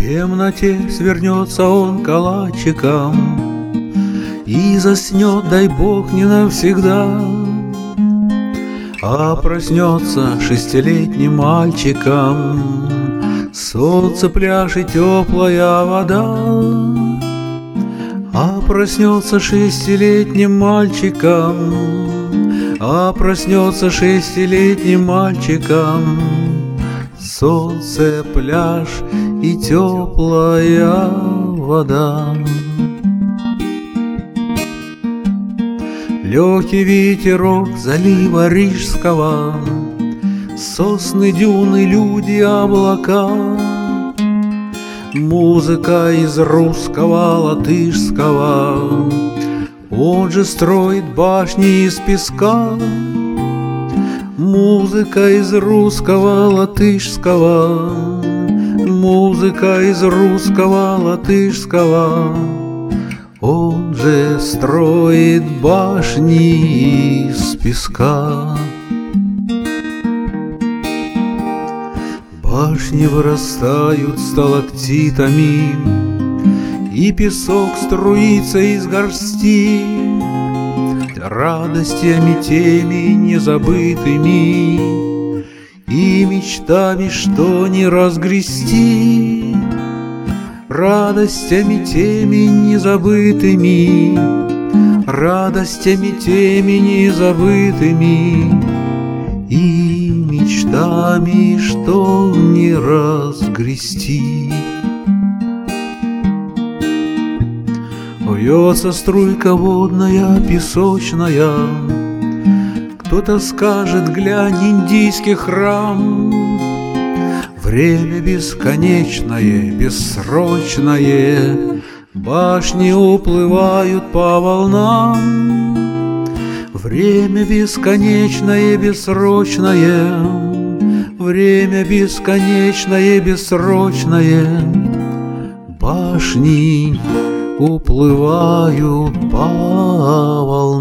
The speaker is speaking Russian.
темноте свернется он калачиком и заснет, дай Бог, не навсегда, а проснется шестилетним мальчиком. Солнце, пляж и теплая вода. А проснется шестилетним мальчиком, а проснется шестилетним мальчиком. Солнце, пляж и теплая вода. Легкий ветерок залива рижского, сосны, дюны, люди, облака. Музыка из русского, латышского, он же строит башни из песка. Музыка из русского, латышского, музыка из русского, латышского, он же строит башни из песка. Башни вырастают сталактитами, и песок струится из горсти, радостями теми незабытыми и мечтами, что не разгрести. Радостями теми незабытыми, радостями теми незабытыми и мечтами, что не разгрести. Вьется струйка водная, песочная, кто-то скажет: глянь, индийский храм. Время бесконечное, бессрочное, башни уплывают по волнам. Время бесконечное, бессрочное, время бесконечное, бессрочное, башни уплывают по волнам.